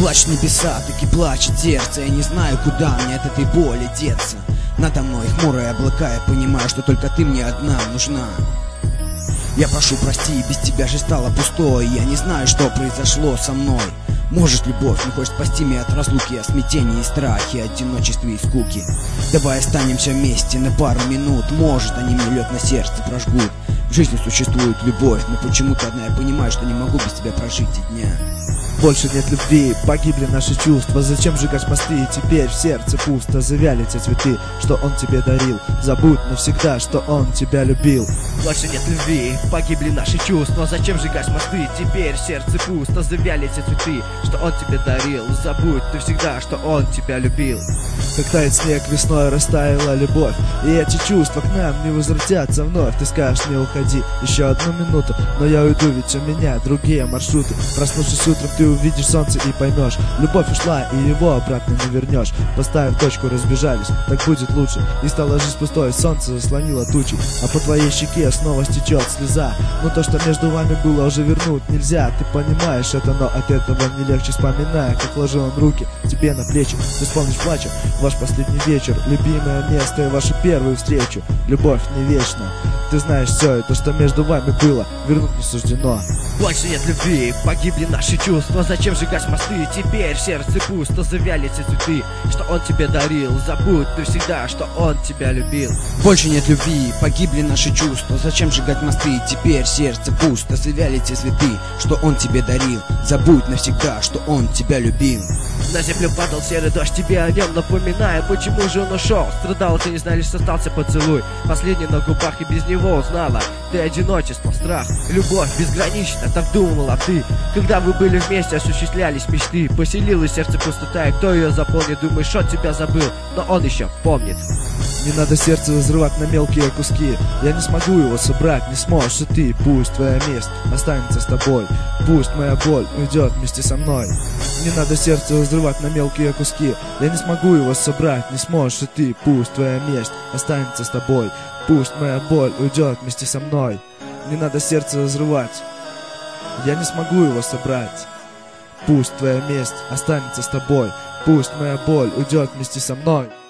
Плачь небеса, таки плачет сердце. Я не знаю, куда мне от этой боли деться. Надо мной хмурые облака, я понимаю, что только ты мне одна нужна. Я прошу прости, без тебя же стало пустой. Я не знаю, что произошло со мной. Может, любовь не хочет спасти меня от разлуки, от смятения и страхи, одиночестве и скуки. Давай останемся вместе на пару минут. Может, они мне лед на сердце прожгут. В жизни существует любовь, но почему-то одна я понимаю, что не могу без тебя прожить и дня. Больше нет любви, погибли наши чувства. Зачем сжигать мосты, теперь в сердце пусто. Завяли те цветы, что он тебе дарил. Забудь навсегда, что он тебя любил. Больше нет любви, погибли наши чувства. Зачем сжигать мосты, теперь в сердце пусто. Завяли те цветы, что он тебе дарил. Забудь навсегда, что он тебя любил. Как тает снег, весной растаяла любовь. И эти чувства к нам не возвратятся вновь. Ты скажешь, не уходи, еще одну минуту. Но я уйду, ведь у меня другие маршруты. Проснувшись утром, ты увидишь солнце и поймешь, любовь ушла, и его обратно не вернешь. Поставив точку, разбежались, так будет лучше. И стала жизнь пустой, солнце заслонило тучи, а по твоей щеке снова стечет слеза. Но то, что между вами было, уже вернуть нельзя. Ты понимаешь это, но от этого не легче. Вспоминая, как ложил он руки тебе на плечи. Ты вспомнишь плача ваш последний вечер, любимое место и вашу первую встречу. Любовь не вечна, ты знаешь все, и то, что между вами было, вернуть не суждено. Больше нет любви, погибли наши чувства. Зачем сжигать мосты, теперь в сердце пусто. Завяли те цветы, что он тебе дарил. Забудь навсегда, что он тебя любил. Больше нет любви, погибли наши чувства. Зачем сжигать мосты, теперь в сердце пусто. Завяли те цветы, что он тебе дарил. Забудь навсегда, что он тебя любил. На землю падал серый дождь, тебе о нем напоминая. Почему же он ушел? Страдал, ты не знали, что остался поцелуй. Последний на губах, и без него узнала ты одиночество, страх, любовь безгранична. Так думала ты, когда вы были вместе, осуществлялись мечты. Поселилась сердце пустота, и кто ее заполнит? Думаешь, он тебя забыл, но он еще помнит. Не надо сердце разрывать на мелкие куски. Я не смогу его собрать, не сможешь и ты. Пусть твоя месть останется с тобой. Пусть моя боль уйдет вместе со мной. Не надо сердце разрывать на мелкие куски. Я не смогу его собрать, не сможешь и ты. Пусть твоя месть останется с тобой. Пусть моя боль уйдет вместе со мной. Не надо сердце разрывать. Я не смогу его собрать. Пусть твоя месть останется с тобой. Пусть моя боль уйдет вместе со мной.